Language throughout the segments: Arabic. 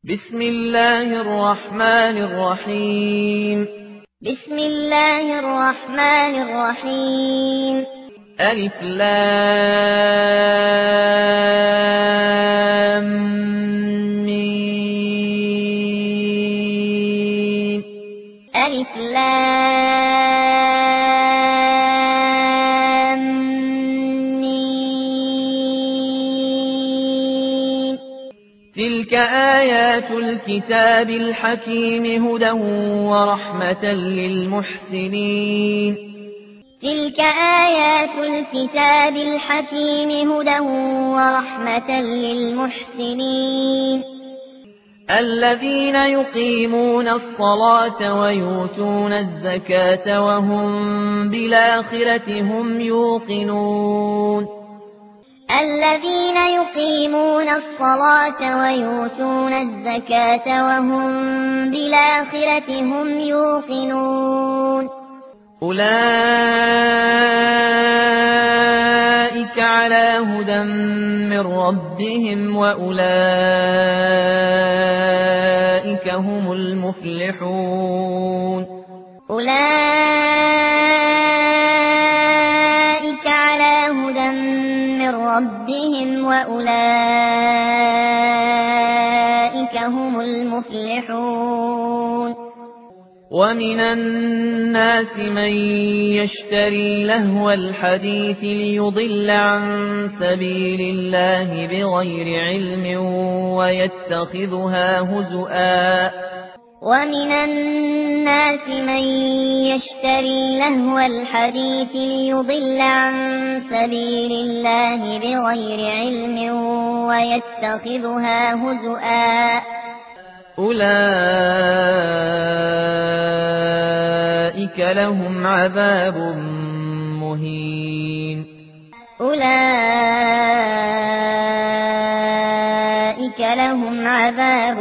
بسم الله الرحمن الرحيم. بسم الله الرحمن الرحيم. ألف لام ميم. ألف لام ميم. تلك آيات الكتاب الحكيم هدى ورحمة للمحسنين. تلك آيات الكتاب الحكيم هدى ورحمة للمحسنين. الذين يقيمون الصلاة ويؤتون الزكاة وهم بالآخرة هم يوقنون. الذين يقيمون الصلاة ويؤتون الزكاة وهم بالآخرة هم يوقنون. أولئك على هدى من ربهم وأولئك هم المفلحون. أولئك على هدى من ربهم وأولئك هم المفلحون. ومن الناس من يشتري لهو الحديث ليضل عن سبيل الله بغير علم ويتخذها هزؤا. ومن الناس من يشتري لهو الحديث ليضل عن سبيل الله بغير علم ويتخذها هزؤا. أولئك لهم عذاب مهين. أولئك لهم عذاب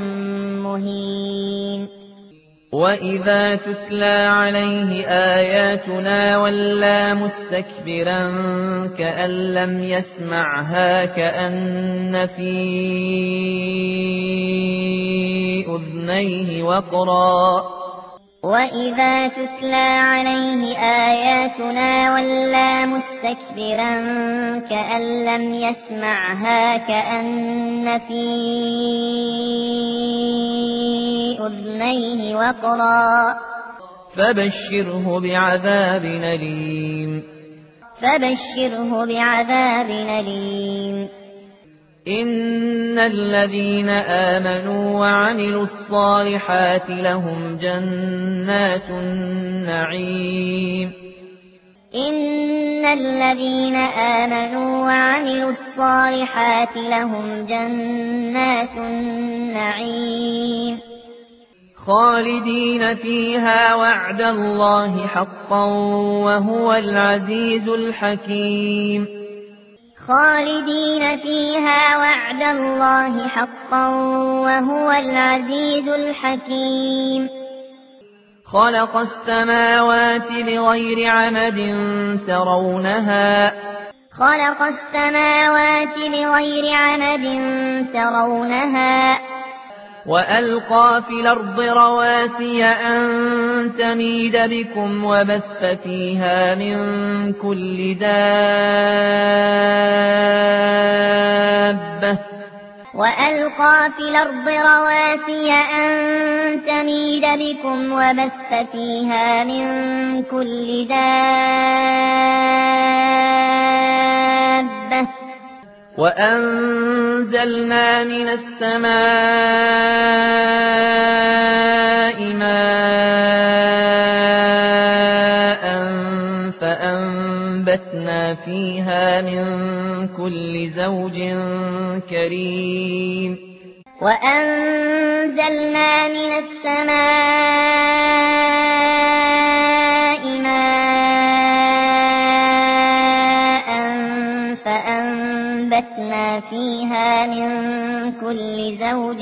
مهين. وإذا تتلى عليه آياتنا ولى مستكبرا كأن لم يسمعها كأن في أذنيه وقرا. وإذا تتلى عليه آياتنا ولى مستكبرا كأن لم يسمعها كأن في أذنيه وقرا. فبشره بعذاب أليم. فبشره بعذاب أليم. إن الذين آمنوا وعملوا الصالحات لهم جنات النعيم. إن الذين آمنوا وعملوا الصالحات لهم جنات النعيم. خالدين فيها وعد الله حقا وهو العزيز الحكيم. خالدين فيها وعد الله حقا وهو العزيز الحكيم. خلق السماوات بغير عمد ترونها. خلق السماوات بغير عمد ترونها. وألقى في الأرض رواسي أن تميد بكم وبث فيها من كل دابة. وألقى في الأرض رواسي أن تميد بكم وبث فيها من كل دابة. وأنزلنا من السماء ماء فأنبتنا فيها من كل زوج كريم. وأنزلنا من السماء ماء فأنبتنا فيها من كل زوج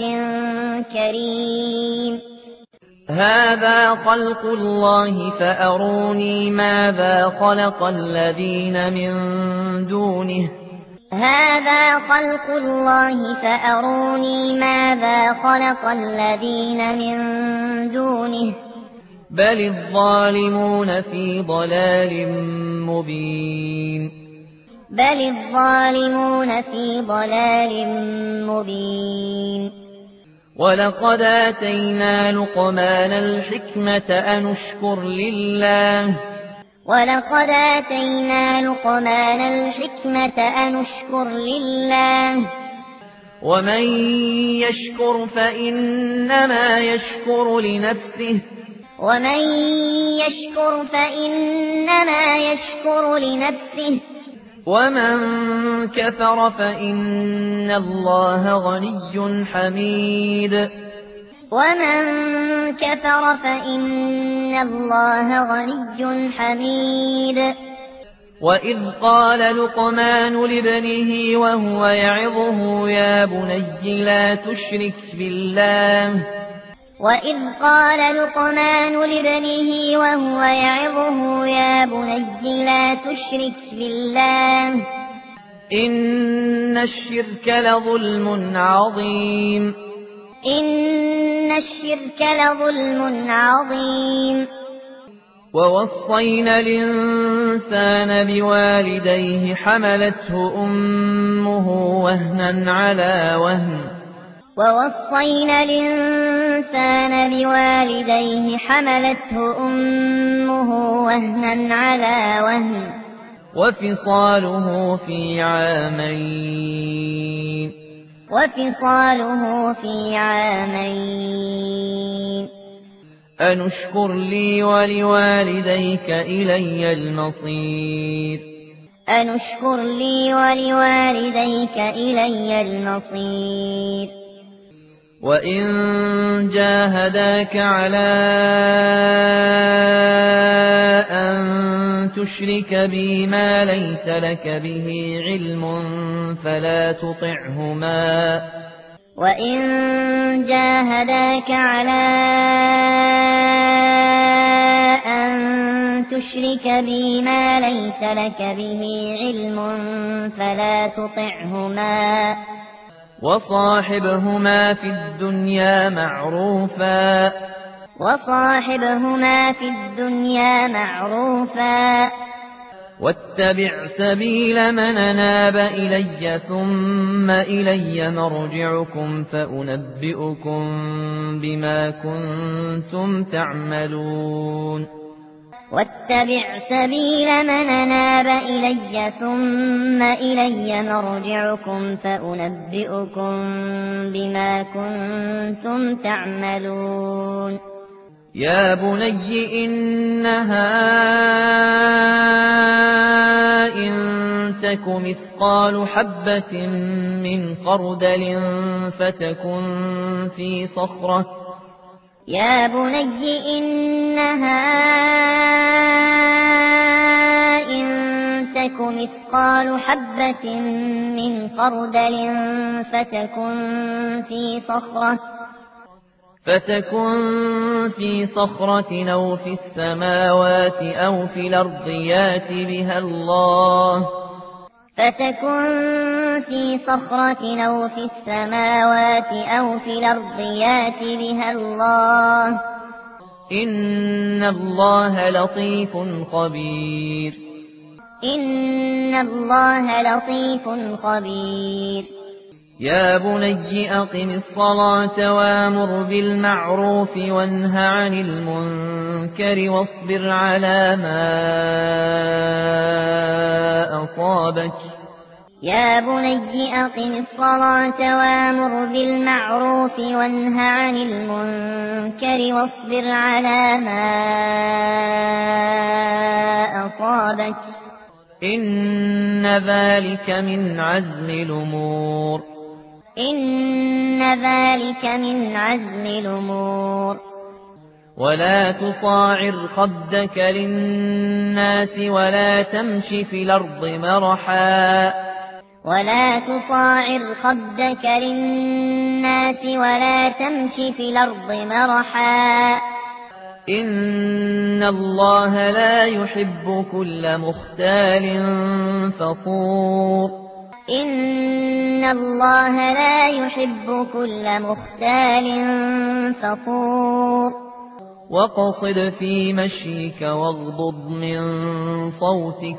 كريم. هذا خلق الله فأروني ماذا خلق الذين من دونه. هذا خلق الله فأروني ماذا خلق الذين من دونه بل الظالمون في ضلال مبين بل الظالمون في ضلال مبين ولقد آتينا لقمان الحكمة أن اشكر لله ولقد آتينا لقمان الحكمة أن اشكر لله ومن يشكر فإنما يشكر لنفسه ومن يشكر فإنما يشكر لنفسه ومن كفر فإن الله غني حميد ومن كفر فإن الله غني حميد وإذ قال لقمان لابنه وهو يعظه يا بني لا تشرك بالله وإذ قال لقمان لابنه وهو يعظه يا بني لا تشرك بالله إن الشرك لظلم عظيم إن الشرك لظلم عظيم ووصينا الإنسان بوالديه حملته أمه وهنا على وهن ووصينا الإنسان بوالديه حملته أمه وهنا على وهن وفصاله في عامين أن اشكر لي ولوالديك إلي المصير أن اشكر لي ولوالديك إلي المصير وإن جاهداك على أن تشرك بي ما ليس لك به علم فلا تطعهما وإن جاهداك على أن تشرك بي ما ليس لك به علم فلا تطعهما وصاحبهما في الدنيا معروفا واتبع سبيل من أناب إلي ثم إلي مرجعكم فأنبئكم بما كنتم تعملون واتبع سبيل من أناب إلي ثم إلي مرجعكم فأنبئكم بما كنتم تعملون يا بني إنها إن تك مثقال حبة من خردل فتكن في صخرة يا بني إنها إن تك مثقال حبة من خردل فتكن في صخرة أو في السماوات أو في الأرض يأت بها الله فتكن في صخرة أو في السماوات أو في الأرض يأت بها الله إن الله لطيف خبير إن الله لطيف خبير يا بني أقم الصلاة وامر بالمعروف وانه عن المنكر واصبر على ما أصابك يا بني أقم الصلاة وامر بالمعروف وانه عن المنكر واصبر على ما أصابك إن ذلك من عزم الأمور ولا تصاعر خدك للناس ولا تمش في الأرض مرحا إن الله لا يحب كل مختال فخور إن الله لا يحب كل مختال فخور واقصد في مشيك واغضض من صوتك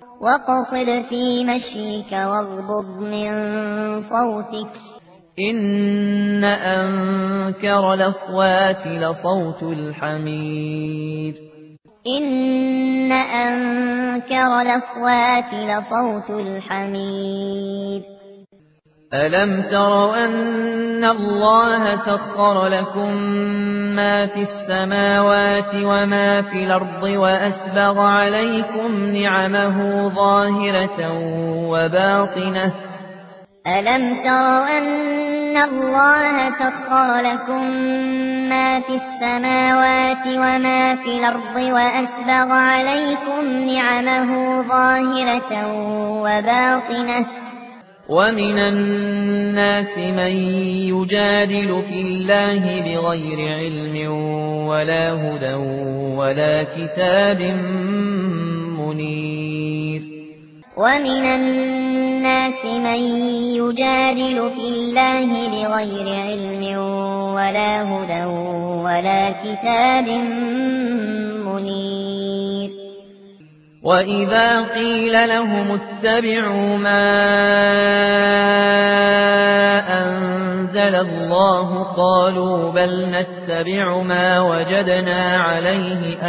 إن أنكر الأصوات لصوت الحمير ألم تروا أن الله سخر لكم ما في السماوات وما في الأرض وأسبغ عليكم نعمه ظاهرة وباطنة ألم تروا أن الله سخر لكم ما في السماوات وما في الأرض وأسبغ عليكم نعمه ظاهرة وباطنة ومن الناس من يجادل في الله بغير علم ولا هدى ولا كتاب منير ومن الناس من يجادل في الله بغير علم ولا هدى ولا كتاب منير وإذا قيل لهم اتبعوا ما أنزل الله قالوا بل نتبع ما وجدنا عليه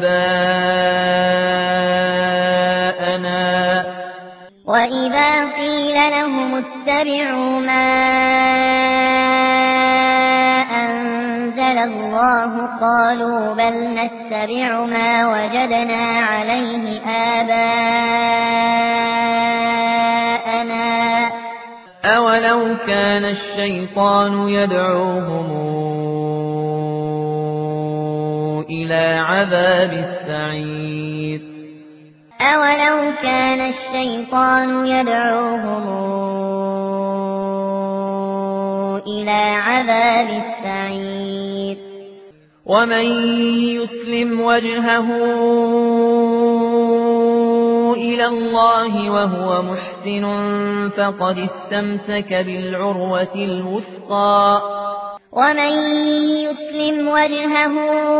آباءنا وإذا قيل لهم اتبعوا ما أنزل الله قالوا بل نتبع ما وجدنا عليه آباءنا أولو كان الشيطان يدعوهم إلى عذاب السعير أولو كان الشيطان يدعوهم إلى عذاب السعير ومن يسلم وجهه إلى الله وهو محسن فقد استمسك بالعروة الوثقى ومن يسلم وجهه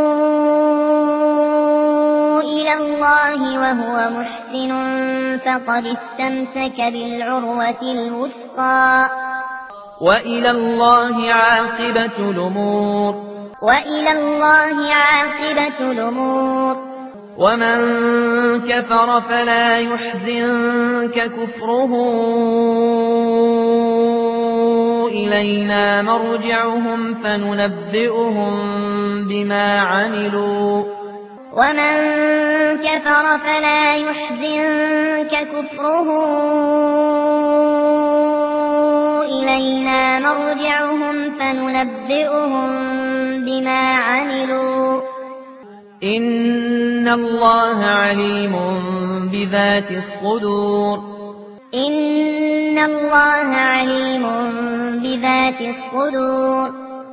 إلى الله وهو محسن فقد استمسك بالعروة الوثقى وإلى الله عاقبة الأمور ومن كفر فلا يحزنك كفره إلينا مرجعهم فننبئهم بما عملوا ومن كفر فلا يحزنك كفره إلينا مرجعهم فننبئهم بما عملوا إن الله عليم بذات الصدور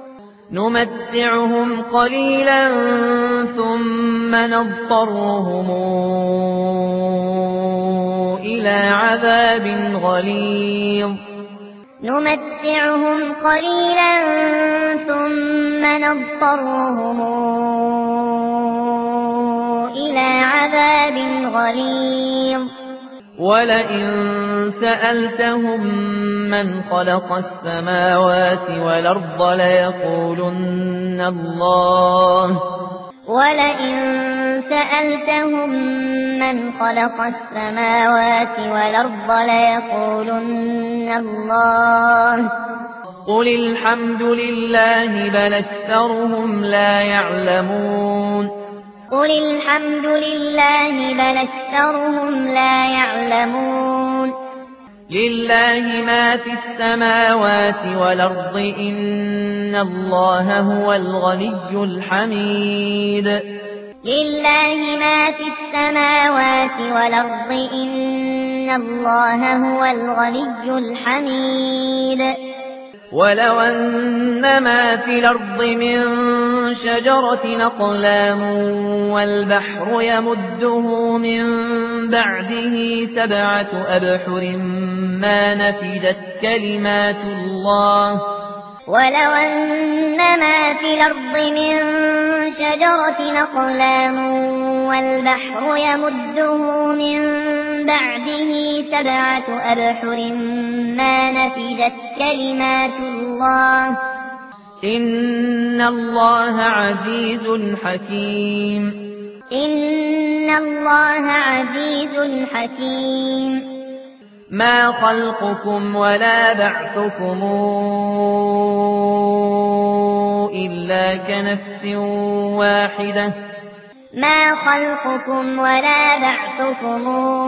نمتعهم قليلا ثم نضطرهم إلى عذاب غليظ ولئن سألتهم من خلق السماوات والأرض ليقولن الله قل الحمد لله بل أكثرهم لا يعلمون لله ما في السماوات والأرض إن الله هو الغني الحميد ولو أن ما في الأرض من شجرة أقلام والبحر يمده من بعده 7 أبحر ما نفدت كلمات الله ولو أن ما في الأرض من شجرة أقلام والبحر يمده من بعده 7 أبحر ما نفدت كلمات الله إن الله عزيز حكيم إن الله عزيز حكيم ما خلقكم ولا بعثكم إلا كنفس واحدة ما خلقكم ولا بعثكم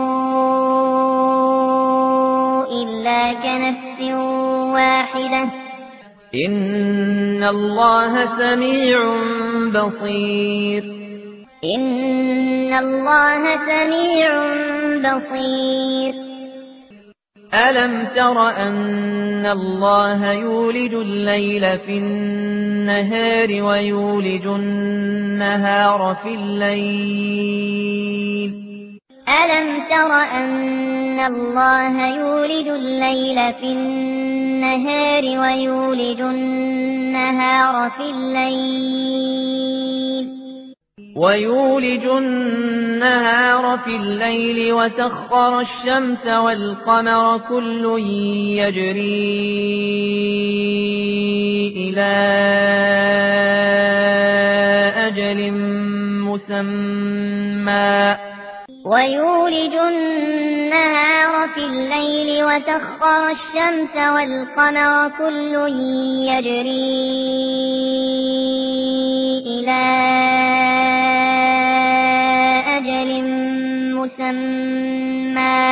إلا كنفس واحدة إن الله سميع بصير إن الله سميع بصير ألم تر أن الله يولج الليل في النهار ويولج النهار في الليل ألم تر أن الله يولج الليل في النهار ويولج النهار في الليل وسخر الشمس والقمر كل يجري إلى أجل مسمى ويولج النهار في الليل وسخر الشمس والقمر كل يجري إلى أجل مسمى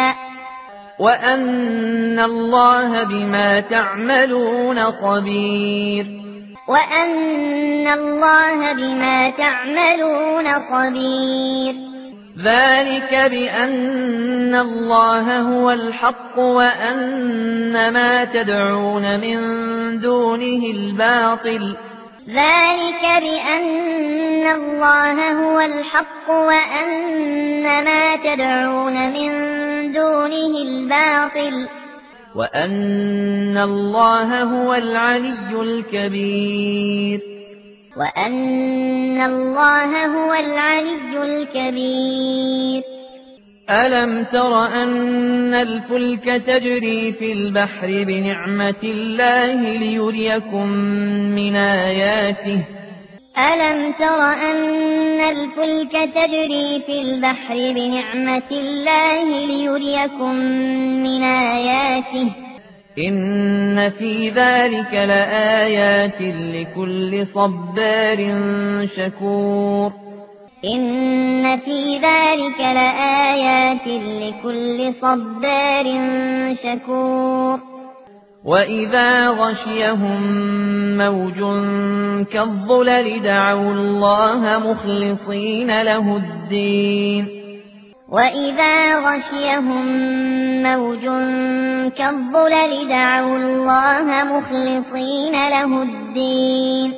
وأن الله بما تعملون خبير وأن الله بما تعملون خبير ذلك بأن الله هو الحق وأن ما تدعون من دونه الباطل ذلك بأن الله هو الحق وأن ما تدعون من دونه الباطل وأن الله هو العلي الكبير وأن الله هو العلي الكبير ألم تر أن الفلك تجري في البحر بنعمة الله ليريكم من آياته ألم تر أن الفلك تجري في البحر بنعمة الله ليريكم من آياته إن في ذلك لآيات لكل صبار شكور إن في ذلك لآيات لكل صبار شكور وإذا غشيهم موج كالظلل دعوا الله مخلصين له الدين وإذا غشيهم موج كالظلل دعوا الله مخلصين له الدين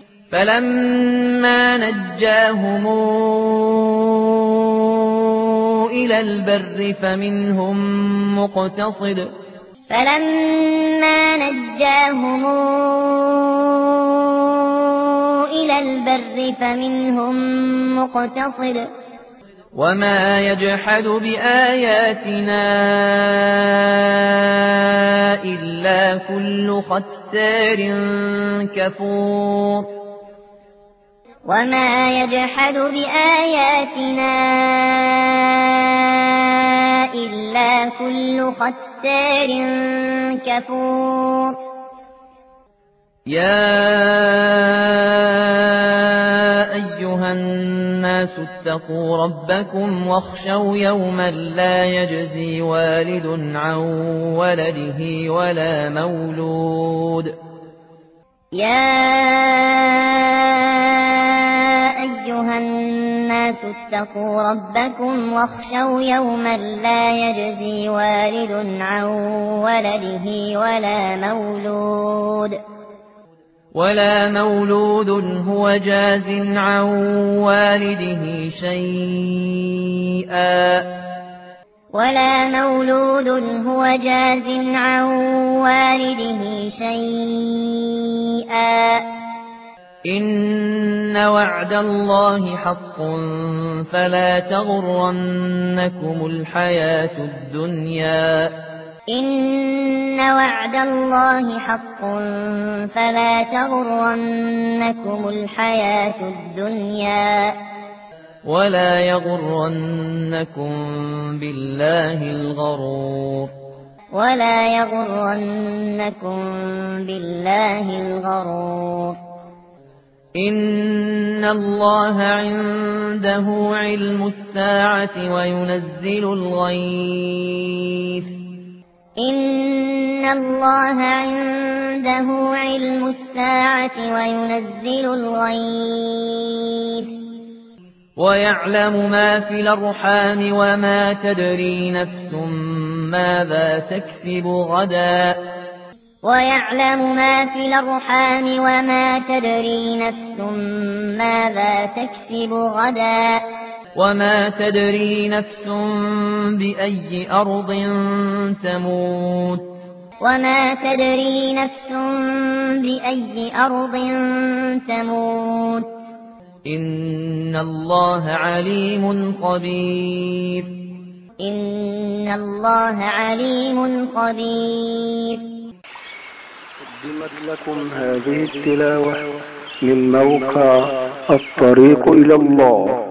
فلما نجاهم إلى البر فمنهم مقتصد وما يجحد بآياتنا إلا كل ختار كفور وما يجحد بآياتنا إلا كل ختار كفور يا أيها الناس اتقوا ربكم واخشوا يوما لا يجزي والد عن ولده ولا مولود أيها الناس اتقوا ربكم واخشوا يوما لا يجزي والد عن ولده ولا مولود هو جاز عن والده شيئا ولا مولود هو جاز عن والده شيئا إن وعد الله حق فلا تغرنكم الحياة الدنيا إن وعد الله حق فلا تغرنكم الحياة الدنيا ولا يغرنكم بالله الغرور ولا يغرنكم بالله الغرور إن الله عنده علم الساعة وينزل الغيث إن الله عنده علم الساعة وينزل الغيث ويعلم ما في الأرحام وما تدري نفس ماذا تكسب غدا ويعلم ما في الأرحام وما تدري نفس ماذا تكسب غدا وما تدري نفس بأي أرض تموت وما تدري نفس بأي أرض تموت إن الله عليم خبير إن الله عليم خبير. قدمت لكم هذه التلاوة من موقع الطريق إلى الله.